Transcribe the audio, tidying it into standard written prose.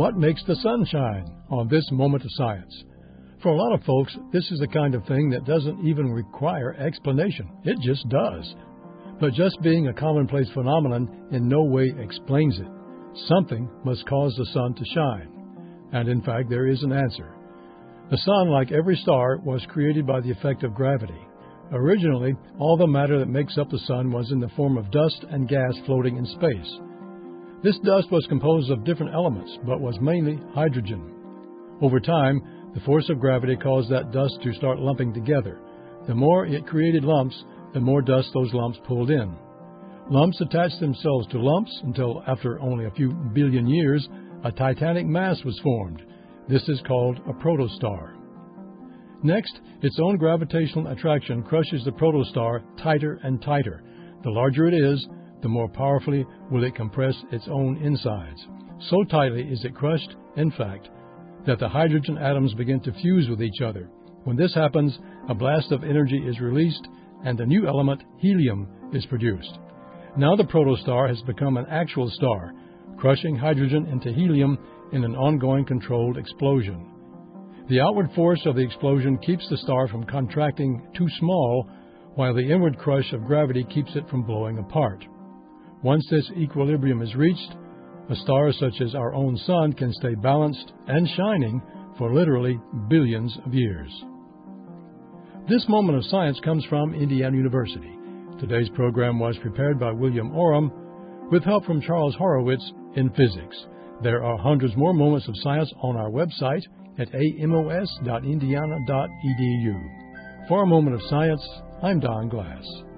What makes the sun shine on this moment of science? For a lot of folks, this is the kind of thing that doesn't even require explanation. It just does. But just being a commonplace phenomenon in no way explains it. Something must cause the sun to shine. And in fact, there is an answer. The sun, like every star, was created by the effect of gravity. Originally, all the matter that makes up the sun was in the form of dust and gas floating in space. This dust was composed of different elements, but was mainly hydrogen. Over time, the force of gravity caused that dust to start lumping together. The more it created lumps, the more dust those lumps pulled in. Lumps attached themselves to lumps until, after only a few billion years, a titanic mass was formed. This is called a protostar. Next, its own gravitational attraction crushes the protostar tighter and tighter. The larger it is, the more powerfully will it compress its own insides. So tightly is it crushed, in fact, that the hydrogen atoms begin to fuse with each other. When this happens, a blast of energy is released, and the new element, helium, is produced. Now the protostar has become an actual star, crushing hydrogen into helium in an ongoing controlled explosion. The outward force of the explosion keeps the star from contracting too small, while the inward crush of gravity keeps it from blowing apart. Once this equilibrium is reached, a star such as our own sun can stay balanced and shining for literally billions of years. This moment of science comes from Indiana University. Today's program was prepared by William Oram with help from Charles Horowitz in physics. There are hundreds more moments of science on our website at amos.indiana.edu. For a Moment of Science, I'm Don Glass.